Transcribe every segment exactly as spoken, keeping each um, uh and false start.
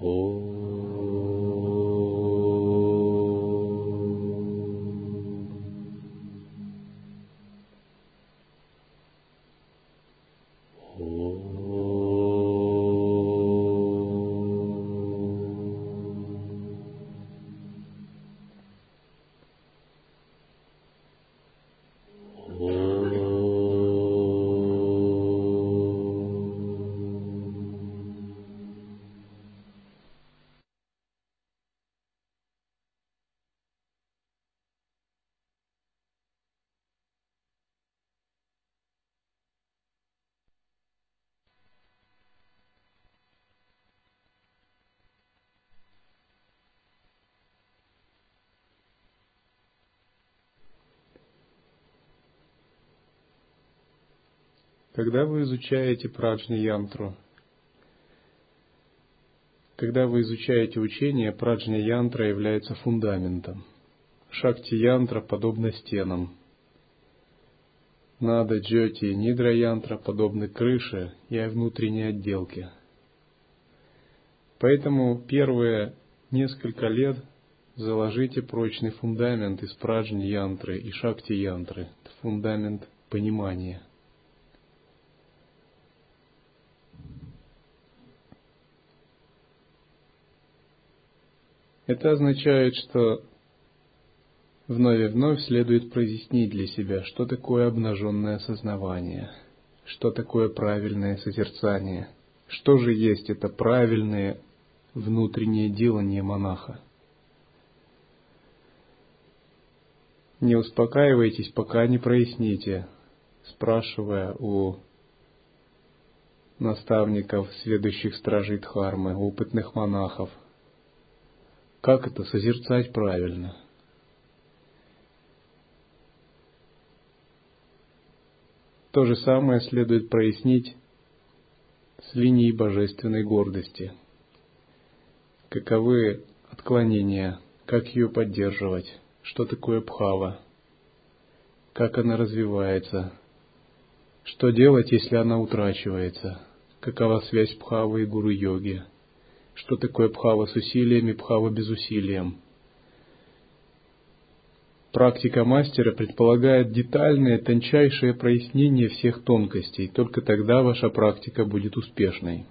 Когда вы изучаете праджня-янтру, когда вы изучаете учение, праджня-янтра является фундаментом. Шакти-янтра подобна стенам. Нада, джьоти и нидра-янтра подобны крыше и внутренней отделке. Поэтому первые несколько лет заложите прочный фундамент из праджня-янтры и шакти-янтры, фундамент понимания. Это означает, что вновь и вновь следует прояснить для себя, что такое обнаженное осознавание, что такое правильное созерцание, что же есть это правильное внутреннее делание монаха. Не успокаивайтесь, пока не проясните, спрашивая у наставников, сведущих стражей Дхармы, опытных монахов, как это созерцать правильно. То же самое следует прояснить с линией божественной гордости. Каковы отклонения, как ее поддерживать, что такое бхава, как она развивается, что делать, если она утрачивается, какова связь бхавы и гуру-йоги, что такое бхава с усилием и бхава без усилием. Практика мастера предполагает детальное, тончайшее прояснение всех тонкостей, только тогда ваша практика будет успешной.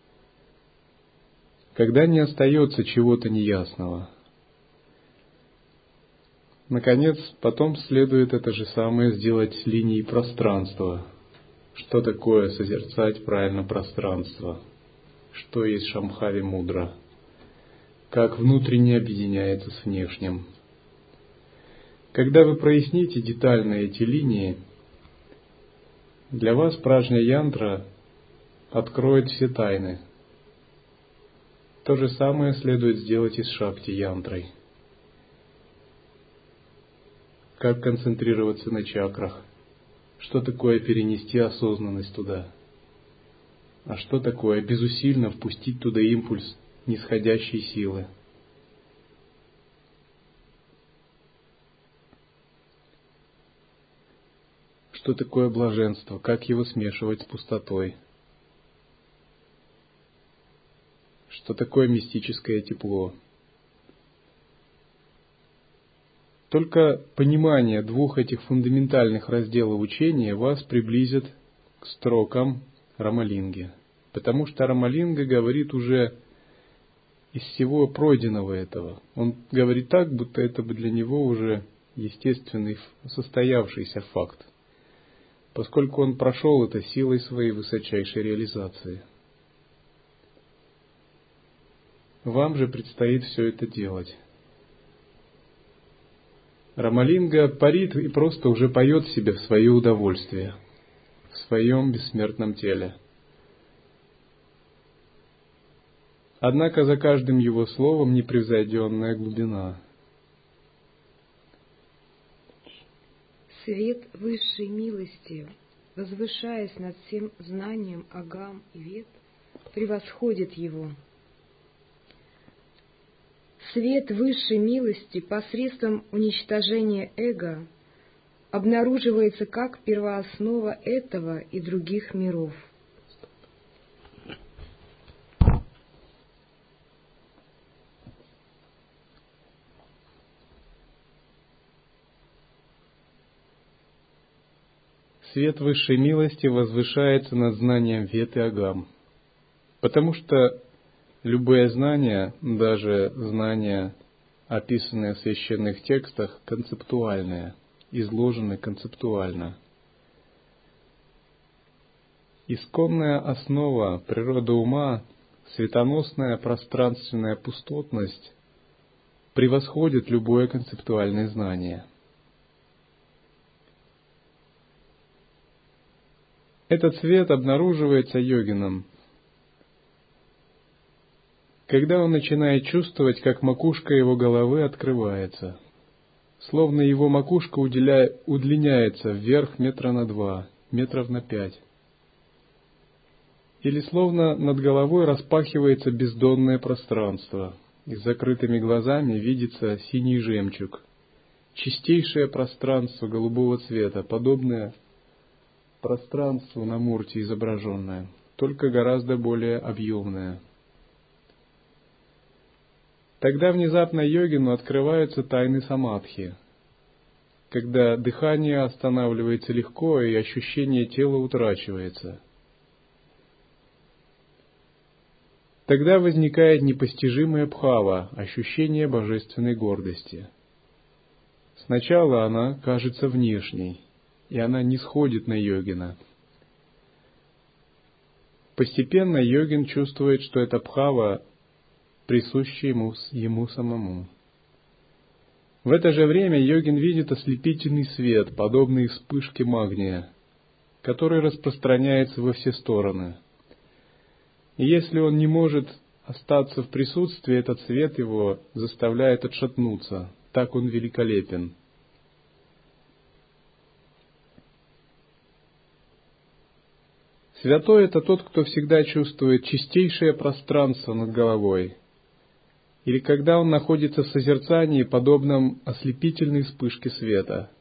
Когда не остается чего-то неясного. Наконец, потом следует это же самое сделать с линией пространства. Что такое созерцать правильно пространство? Что есть Шамбхави мудра? Как внутренне объединяется с внешним? Когда вы проясните детально эти линии, для вас праджня-янтра откроет все тайны. То же самое следует сделать и с шакти-янтрой. Как концентрироваться на чакрах? Что такое перенести осознанность туда? А что такое безусильно впустить туда импульс нисходящей силы? Что такое блаженство? Как его смешивать с пустотой? Что такое мистическое тепло? Только понимание двух этих фундаментальных разделов учения вас приблизит к строкам Рамалинги. Потому что Рамалинга говорит уже из всего пройденного этого. Он говорит так, будто это бы для него уже естественный, состоявшийся факт, поскольку он прошел это силой своей высочайшей реализации. Вам же предстоит все это делать. Рамалинга парит и просто уже поет себе в свое удовольствие, в своем бессмертном теле. Однако за каждым его словом непревзойденная глубина. Свет высшей милости, возвышаясь над всем знанием агам и вед, превосходит его. Свет высшей милости посредством уничтожения эго обнаруживается как первооснова этого и других миров. свет высшей милости возвышается над знанием вед и агам, потому что любые знания, даже знания, описанные в священных текстах, концептуальные, изложены концептуально. Исконная основа природы ума, светоносная пространственная пустотность, превосходит любое концептуальное знание. Этот свет обнаруживается йогином, когда он начинает чувствовать, как макушка его головы открывается, словно его макушка уделя... удлиняется вверх метра на два, метров на пять, или словно над головой распахивается бездонное пространство, и с закрытыми глазами видится синий жемчуг, чистейшее пространство голубого цвета, подобное пространству на мурте изображенное, только гораздо более объемное. Тогда внезапно йогину открываются тайны самадхи, когда дыхание останавливается легко и ощущение тела утрачивается. Тогда возникает непостижимая бхава, ощущение божественной гордости. Сначала она кажется внешней, и она не сходит на йогина. Постепенно йогин чувствует, что эта бхава присуща ему, ему самому. В это же время йогин видит ослепительный свет, подобный вспышке магния, который распространяется во все стороны. И если он не может остаться в присутствии, этот свет его заставляет отшатнуться, так он великолепен. Святой — это тот, кто всегда чувствует чистейшее пространство над головой, или когда он находится в созерцании, подобном ослепительной вспышке света.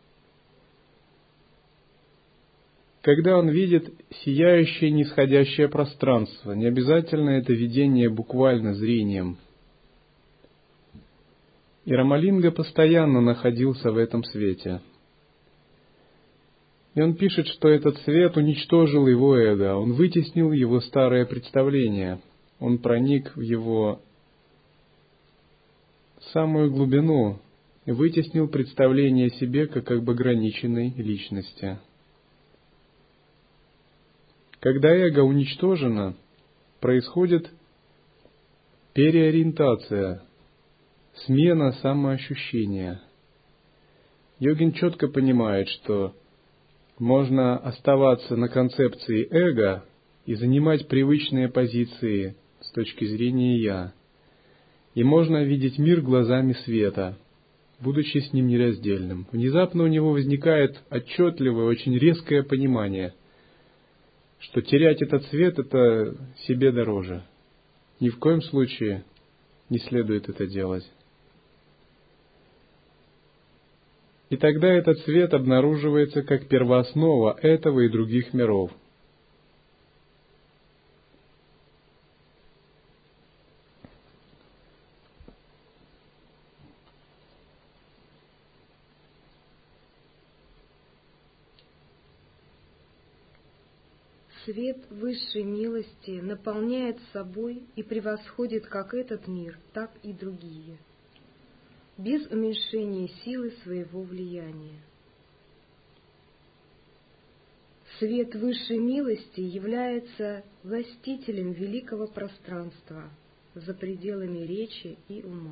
Когда он видит сияющее нисходящее пространство, не обязательно это видение буквально зрением. И Рамалинга постоянно находился в этом свете. И он пишет, что этот свет уничтожил его эго, он вытеснил его старое представление, он проник в его самую глубину и вытеснил представление о себе как об ограниченной личности. Когда эго уничтожено, происходит переориентация, смена самоощущения. Йогин четко понимает, что можно оставаться на концепции эго и занимать привычные позиции с точки зрения «я». И можно видеть мир глазами света, будучи с ним нераздельным. Внезапно у него возникает отчетливое, очень резкое понимание, что терять этот свет — это себе дороже. Ни в коем случае не следует это делать. И тогда этот свет обнаруживается как первооснова этого и других миров. Свет высшей милости наполняет собой и превосходит как этот мир, так и другие, без уменьшения силы своего влияния. Свет высшей милости является властителем великого пространства за пределами речи и ума.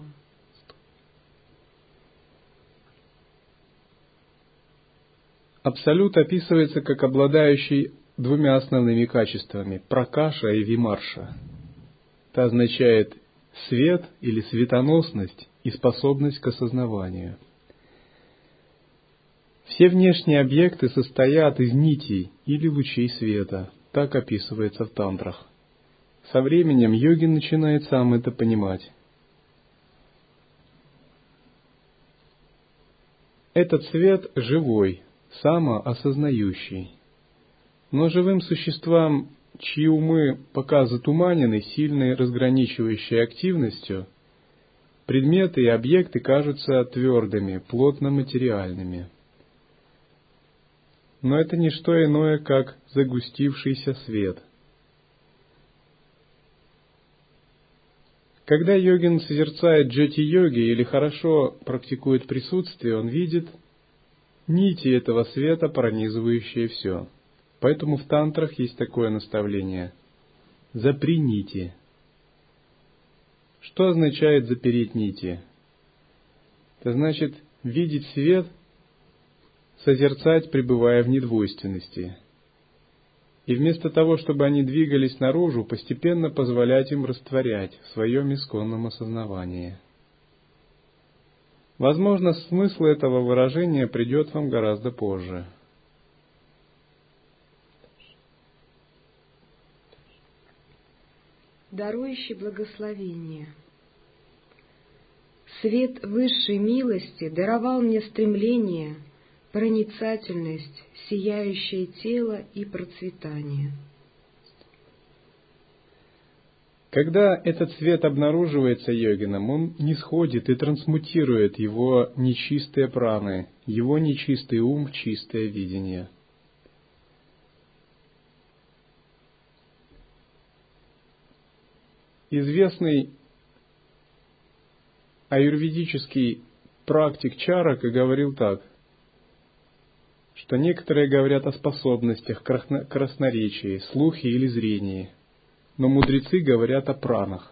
Абсолют описывается как обладающий двумя основными качествами – пракаша и вимарша. Это означает свет или светоносность и способность к осознаванию. Все внешние объекты состоят из нитей или лучей света, так описывается в тантрах. Со временем йогин начинает сам это понимать. Этот свет живой, самоосознающий. Но живым существам, чьи умы пока затуманены сильной разграничивающей активностью, предметы и объекты кажутся твердыми, плотно материальными. но это не что иное, как загустившийся свет. Когда йогин созерцает джати-йоги или хорошо практикует присутствие, он видит нити этого света, пронизывающие все. Поэтому в тантрах есть такое наставление: «Запри нити». Что означает запереть нити? Это значит видеть свет, созерцать, пребывая в недвойственности. И вместо того, чтобы они двигались наружу, постепенно позволять им растворять в своем исконном осознавании. Возможно, смысл этого выражения придет вам гораздо позже. Дарующий благословение. Свет высшей милости даровал мне стремление, проницательность, сияющее тело и процветание. Когда этот свет обнаруживается йогином, он нисходит и трансмутирует его нечистые праны, его нечистый ум в чистое видение. Известный аюрведический практик Чарака говорил так, что некоторые говорят о способностях, красноречии, слухе или зрении, но мудрецы говорят о пранах.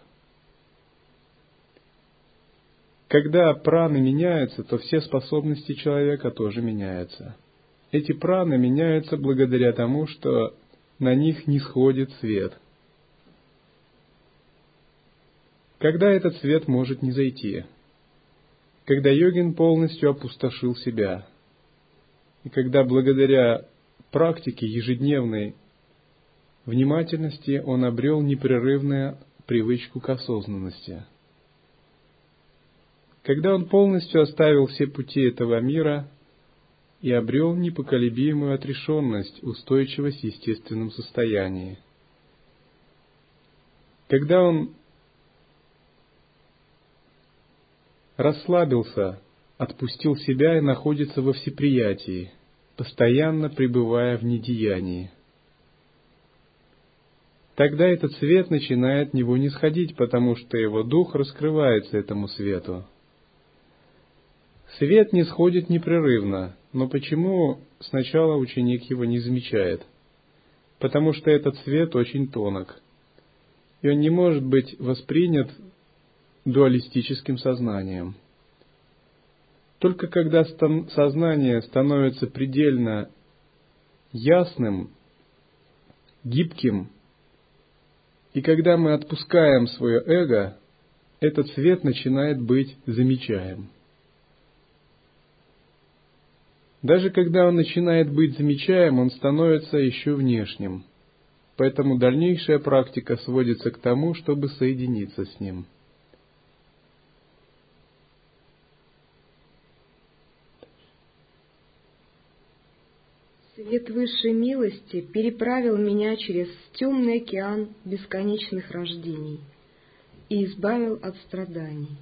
Когда праны меняются, то все способности человека тоже меняются. Эти праны меняются благодаря тому, что на них нисходит свет. Когда этот свет может низойти? Когда йогин полностью опустошил себя. И когда благодаря практике ежедневной внимательности он обрел непрерывную привычку к осознанности. Когда он полностью оставил все пути этого мира и обрел непоколебимую отрешенность, устойчивость в естественном состоянии. Когда он расслабился, отпустил себя и находится во всеприятии, постоянно пребывая в недеянии. Тогда этот свет начинает в него нисходить, потому что его дух раскрывается этому свету. Свет нисходит непрерывно, но почему сначала ученик его не замечает? Потому что этот свет очень тонок, и он не может быть воспринят дуалистическим сознанием. Только когда сознание становится предельно ясным, гибким, и когда мы отпускаем свое эго, этот свет начинает быть замечаем. Даже когда он начинает быть замечаем, он становится еще внешним. Поэтому дальнейшая практика сводится к тому, чтобы соединиться с ним. Свет высшей милости переправил меня через темный океан бесконечных рождений и избавил от страданий.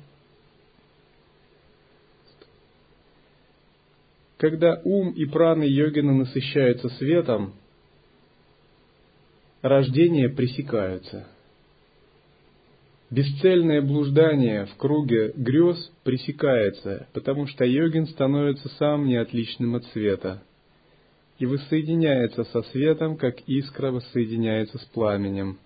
Когда ум и праны йогина насыщаются светом, рождения пресекаются. Бесцельное блуждание в круге грез пресекается, потому что йогин становится сам неотличным от света и воссоединяется со светом, как искра воссоединяется с пламенем.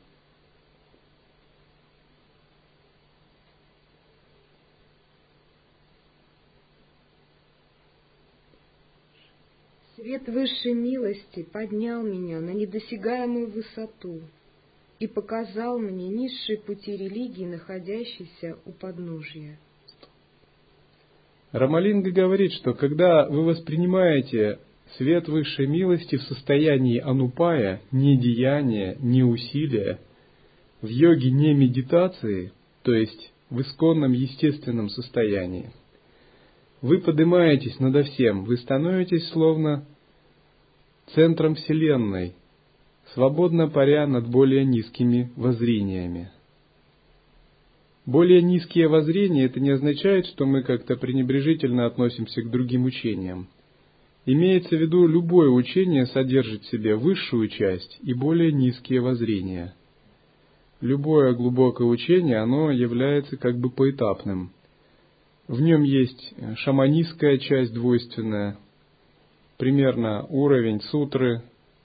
Свет высшей милости поднял меня на недосягаемую высоту и показал мне низшие пути религии, находящиеся у подножия. Рамалинга говорит, что когда вы воспринимаете свет высшей милости в состоянии анупая, не деяния, не усилия, в йоге не медитации, то есть в исконном естественном состоянии, вы поднимаетесь надо всем, вы становитесь словно центром Вселенной, свободно паря над более низкими воззрениями. Более низкие воззрения — это не означает, что мы как-то пренебрежительно относимся к другим учениям. Имеется в виду, любое учение содержит в себе высшую часть и более низкие воззрения. Любое глубокое учение, оно является как бы поэтапным. В нем есть шаманистская часть двойственная, примерно уровень сутры,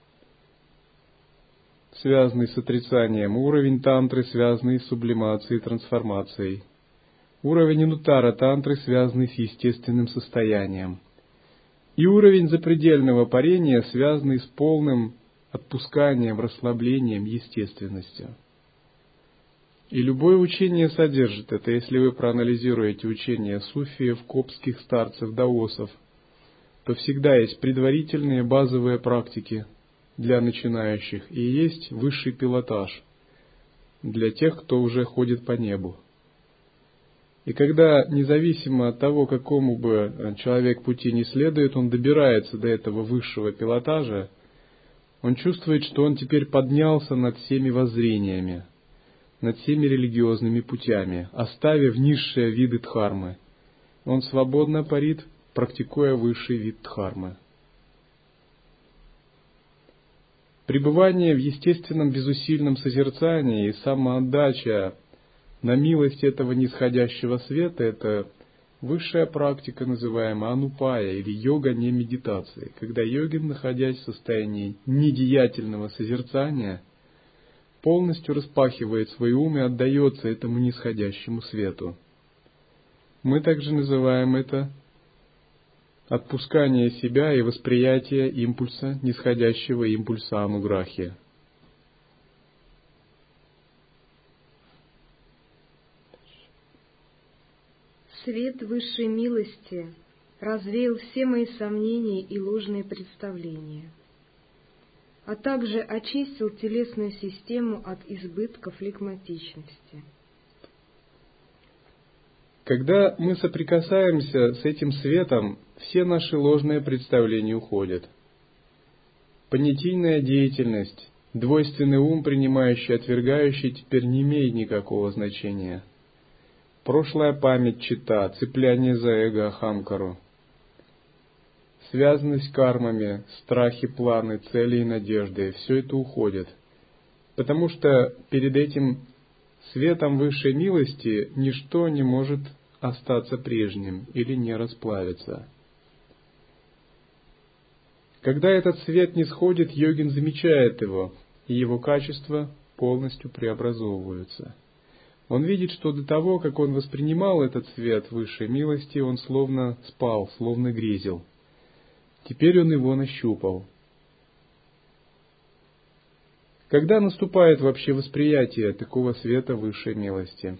связанный с отрицанием, уровень тантры, связанный с сублимацией и трансформацией, уровень анутара тантры, связанный с естественным состоянием, и уровень запредельного парения, связанный с полным отпусканием, расслаблением, естественностью. И любое учение содержит это. Если вы проанализируете учения суфиев, коптских старцев, даосов, то всегда есть предварительные базовые практики для начинающих и есть высший пилотаж для тех, кто уже ходит по небу. И когда, независимо от того, какому бы человек пути не следует, он добирается до этого высшего пилотажа, он чувствует, что он теперь поднялся над всеми воззрениями, над всеми религиозными путями, оставив низшие виды дхармы. Он свободно парит, практикуя высший вид дхармы. Пребывание в естественном безусильном созерцании и самоотдача на милость этого нисходящего света – это высшая практика, называемая анупая или йога не медитации, когда йогин, находясь в состоянии недеятельного созерцания, полностью распахивает свой ум и отдается этому нисходящему свету. Мы также называем это отпускание себя и восприятие импульса, нисходящего импульса ануграхи. Свет высшей милости развеял все мои сомнения и ложные представления, а также очистил телесную систему от избытка флегматичности. Когда мы соприкасаемся с этим светом, все наши ложные представления уходят. Понятийная деятельность, двойственный ум, принимающий, отвергающий, теперь не имеет никакого значения. Прошлая память чита, цепляние за эго ахамкару, связанность с кармами, страхи, планы, цели и надежды, все это уходит. Потому что перед этим светом высшей милости ничто не может остаться прежним или не расплавиться. Когда этот свет нисходит, йогин замечает его, и его качества полностью преобразовываются. Он видит, что до того, как он воспринимал этот свет высшей милости, он словно спал, словно грезил. Теперь он его нащупал. Когда наступает вообще восприятие такого света высшей милости?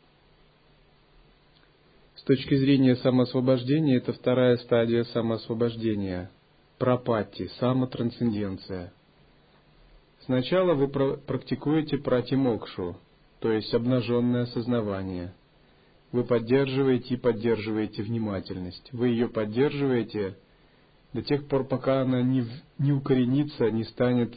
С точки зрения самоосвобождения, это вторая стадия самоосвобождения. Прапатти, самотрансценденция. Сначала вы практикуете пратимокшу, то есть обнаженное осознавание. Вы поддерживаете и поддерживаете внимательность. Вы ее поддерживаете до тех пор, пока она не, не укоренится, не станет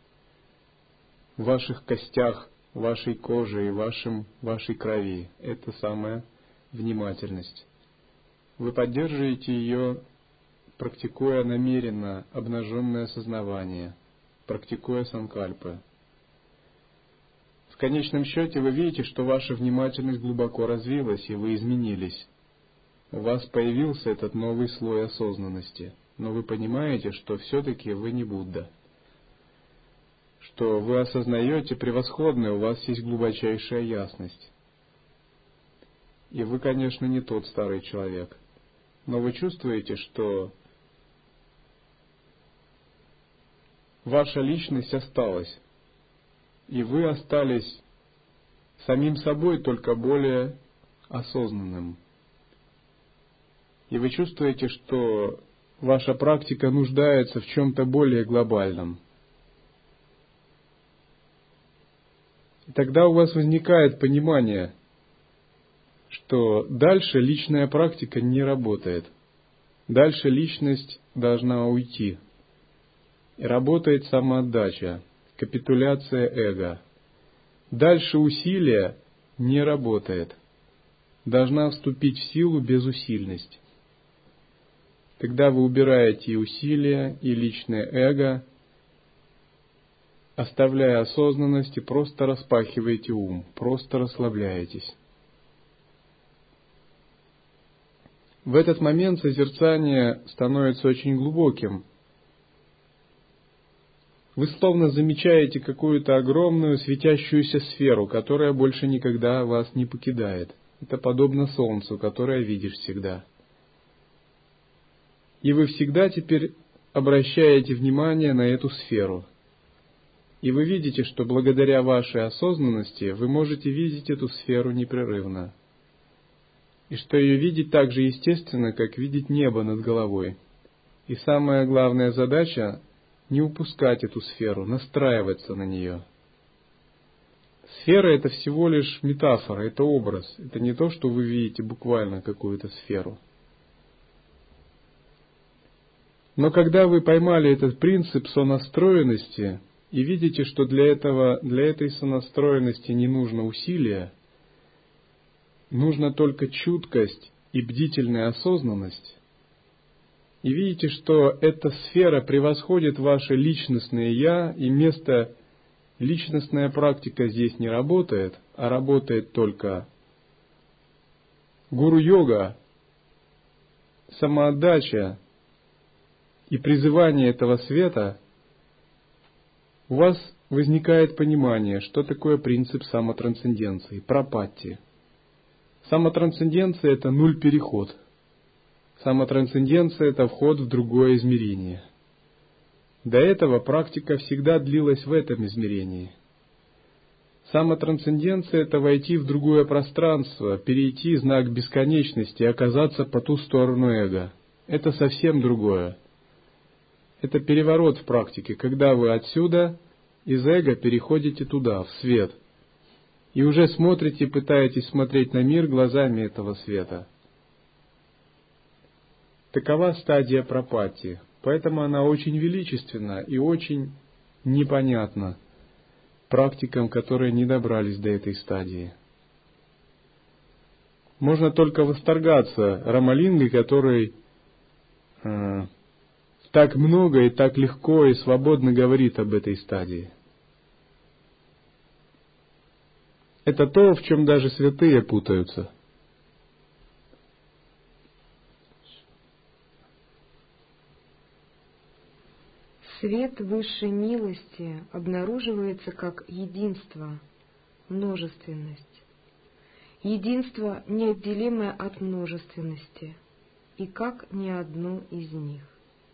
в ваших костях, вашей коже и вашем, вашей крови. Это самая внимательность. Вы поддерживаете ее, практикуя намеренно обнаженное осознавание, практикуя санкальпы. В конечном счете вы видите, что ваша внимательность глубоко развилась, и вы изменились. У вас появился этот новый слой осознанности, но вы понимаете, что все-таки вы не Будда. Что вы осознаете превосходное, у вас есть глубочайшая ясность. И вы, конечно, не тот старый человек, но вы чувствуете, что ваша личность осталась, и вы остались самим собой, только более осознанным. И вы чувствуете, что ваша практика нуждается в чем-то более глобальном. И тогда у вас возникает понимание, что дальше личная практика не работает. Дальше личность должна уйти. И работает самоотдача, капитуляция эго. Дальше усилие не работает. Должна вступить в силу безусильность. Тогда вы убираете и усилия, и личное эго, оставляя осознанность, и просто распахиваете ум, просто расслабляетесь. В этот момент созерцание становится очень глубоким. Вы словно замечаете какую-то огромную светящуюся сферу, которая больше никогда вас не покидает. Это подобно солнцу, которое видишь всегда. И вы всегда теперь обращаете внимание на эту сферу. И вы видите, что благодаря вашей осознанности вы можете видеть эту сферу непрерывно. И что ее видеть так же естественно, как видеть небо над головой. И самая главная задача — не упускать эту сферу, настраиваться на нее. Сфера — это всего лишь метафора, это образ. Это не то, что вы видите буквально какую-то сферу. Но когда вы поймали этот принцип сонастроенности и видите, что для этого, для этой сонастроенности не нужно усилия, нужна только чуткость и бдительная осознанность, и видите, что эта сфера превосходит ваше личностное «я», и вместо личностная практика здесь не работает, а работает только гуру-йога, самоотдача и призывание этого света, у вас возникает понимание, что такое принцип самотрансценденции, прапатти. Самотрансценденция — это нуль-переход. Самотрансценденция — это вход в другое измерение. До этого практика всегда длилась в этом измерении. Самотрансценденция — это войти в другое пространство, перейти знак бесконечности и оказаться по ту сторону эго. Это совсем другое. Это переворот в практике, когда вы отсюда, из эго, переходите туда, в свет. И уже смотрите, пытаетесь смотреть на мир глазами этого света. Такова стадия прапатти, поэтому она очень величественна и очень непонятна практикам, которые не добрались до этой стадии. Можно только восторгаться Рамалингой, который э, так много и так легко и свободно говорит об этой стадии. Это то, в чем даже святые путаются. Свет высшей милости обнаруживается как единство, множественность. Единство неотделимое от множественности, и как ни одну из них.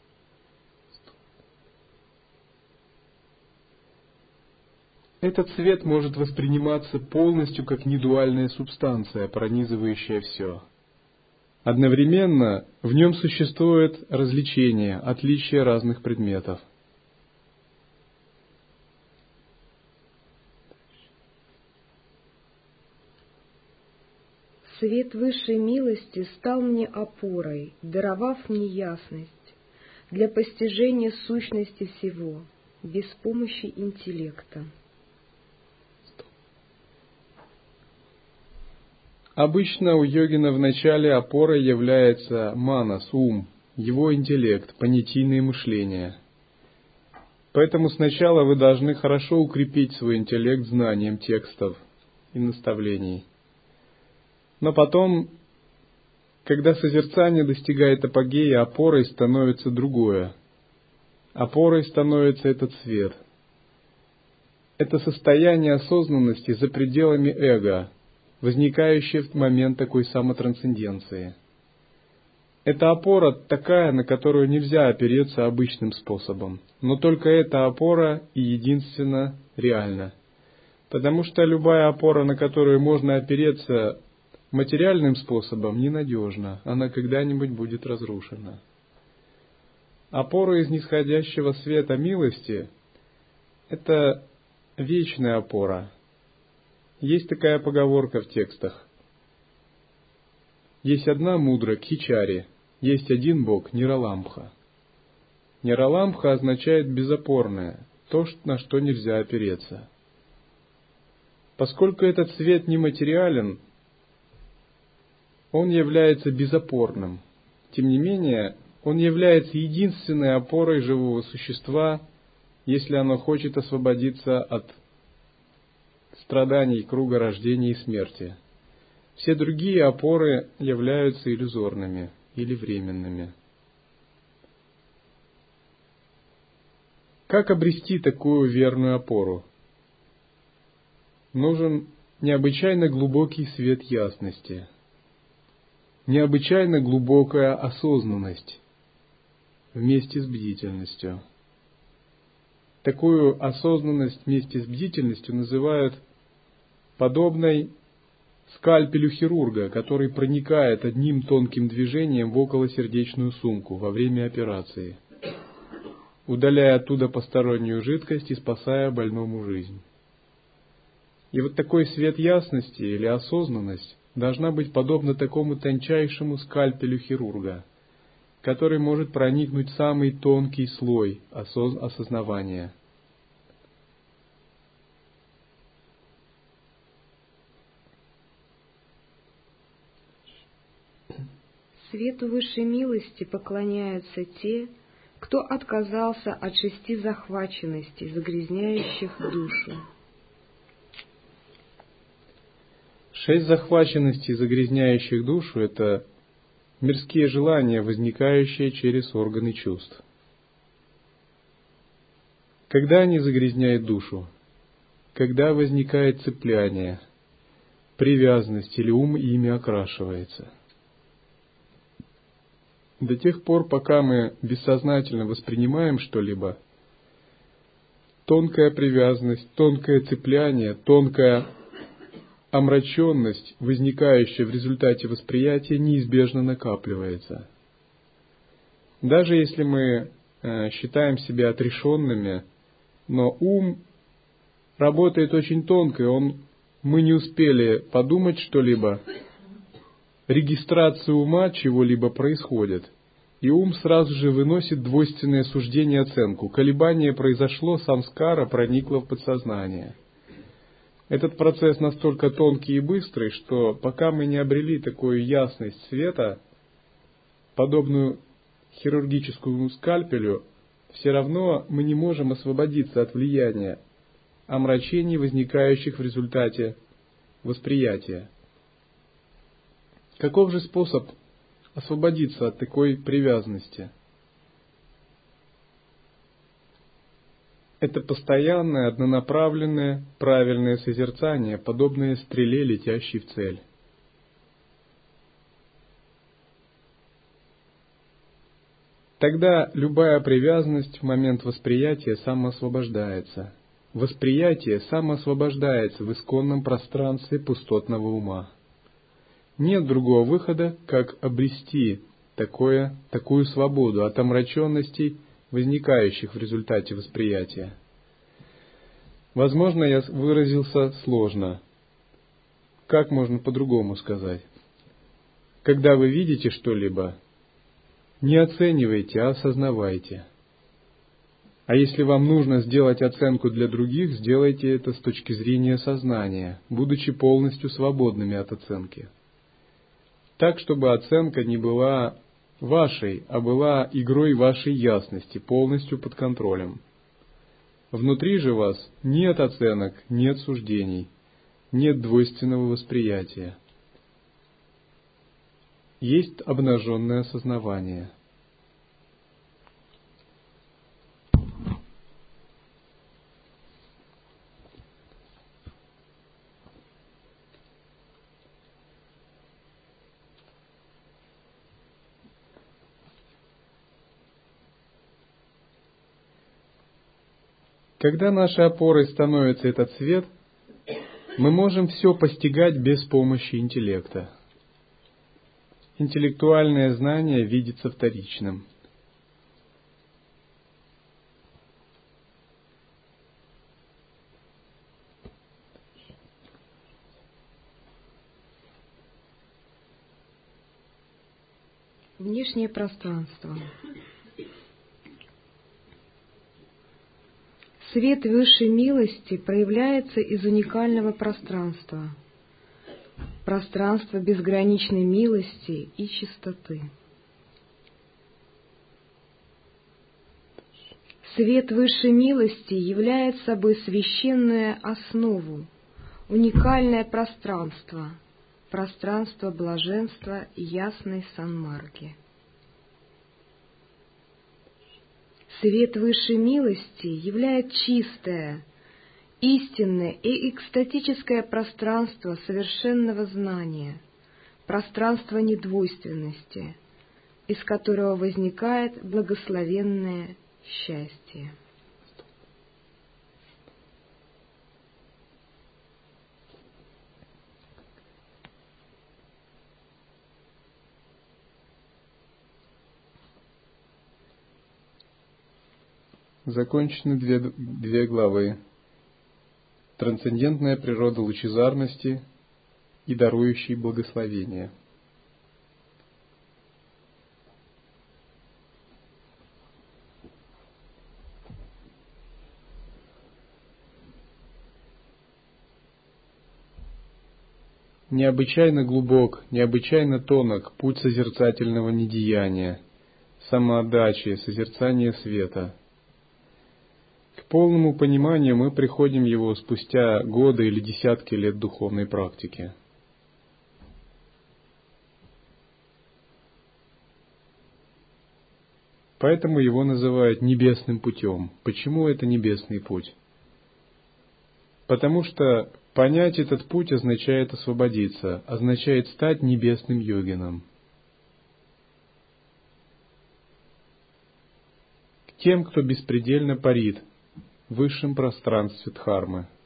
Этот свет может восприниматься полностью как недуальная субстанция, пронизывающая все. Одновременно в нем существует различение, отличие разных предметов. Свет высшей милости стал мне опорой, даровав мне ясность для постижения сущности всего, без помощи интеллекта. Обычно у йогина вначале опорой является манас, ум, его интеллект, понятийное мышление. Поэтому сначала вы должны хорошо укрепить свой интеллект знанием текстов и наставлений. Но потом, когда созерцание достигает апогея, опорой становится другое. Опорой становится этот свет. Это состояние осознанности за пределами эго, возникающее в момент такой самотрансценденции. Эта опора такая, на которую нельзя опереться обычным способом. Но только эта опора и единственно реальна. Потому что любая опора, на которую можно опереться материальным способом, ненадежна. Она когда-нибудь будет разрушена. Опора из нисходящего света милости — это вечная опора. Есть такая поговорка в текстах. Есть одна мудра — Кхичари, есть один Бог — Нираламбха. Нираламбха означает безопорное, то, на что нельзя опереться. Поскольку этот свет нематериален, он является безопорным. Тем не менее, Он является единственной опорой живого существа, если оно хочет освободиться от страданий круга рождения и смерти. Все другие опоры являются иллюзорными или временными. Как обрести такую верную опору? Нужен необычайно глубокий свет ясности, необычайно глубокая осознанность вместе с бдительностью. Такую осознанность вместе с бдительностью называют подобной скальпелю хирурга, который проникает одним тонким движением в околосердечную сумку во время операции, удаляя оттуда постороннюю жидкость и спасая больному жизнь. И вот такой свет ясности или осознанность должна быть подобна такому тончайшему скальпелю хирурга, который может проникнуть в самый тонкий слой осоз- осознавания. Свету высшей милости поклоняются те, кто отказался от шести захваченностей, загрязняющих душу. Шесть захваченностей, загрязняющих душу, это мирские желания, возникающие через органы чувств. Когда они загрязняют душу? Когда возникает цепляние, привязанность или ум ими окрашивается. До тех пор, пока мы бессознательно воспринимаем что-либо, тонкая привязанность, тонкое цепляние, тонкая омраченность, возникающая в результате восприятия, неизбежно накапливается. Даже если мы э, считаем себя отрешенными, но ум работает очень тонко, и он, мы не успели подумать что-либо, регистрация ума чего-либо происходит, и ум сразу же выносит двойственное суждение, оценку. Колебание произошло, самскара проникла в подсознание. Этот процесс настолько тонкий и быстрый, что пока мы не обрели такую ясность света, подобную хирургическому скальпелю, все равно мы не можем освободиться от влияния омрачений, возникающих в результате восприятия. Каков же способ освободиться от такой привязанности? Это постоянное, однонаправленное, правильное созерцание, подобное стреле, летящей в цель. Тогда любая привязанность в момент восприятия самоосвобождается. Восприятие самоосвобождается в исконном пространстве пустотного ума. Нет другого выхода, как обрести такое, такую свободу от омраченностей, возникающих в результате восприятия. Возможно, я выразился сложно. Как можно по-другому сказать? Когда вы видите что-либо, не оценивайте, а осознавайте. А если вам нужно сделать оценку для других, сделайте это с точки зрения сознания, будучи полностью свободными от оценки. Так, чтобы оценка не была вашей, а была игрой вашей ясности, полностью под контролем. Внутри же вас нет оценок, нет суждений, нет двойственного восприятия. Есть обнаженное осознавание. Когда нашей опорой становится этот свет, мы можем все постигать без помощи интеллекта. Интеллектуальное знание видится вторичным. Внешнее пространство. Свет высшей милости проявляется из уникального пространства, пространства безграничной милости и чистоты. Свет высшей милости являет собой священную основу, уникальное пространство, пространство блаженства ясной санмарги. Свет высшей милости являет чистое, истинное и экстатическое пространство совершенного знания, пространство недвойственности, из которого возникает благословенное счастье. Закончены две, две главы. Трансцендентная природа лучезарности и дарующий благословение. Необычайно глубок, необычайно тонок путь созерцательного недеяния, самоотдачи, созерцания света. К полному пониманию мы приходим его спустя годы или десятки лет духовной практики. Поэтому его называют небесным путем. Почему это небесный путь? Потому что понять этот путь означает освободиться, означает стать небесным йогином. К тем, кто беспредельно парит в высшем пространстве Дхармы.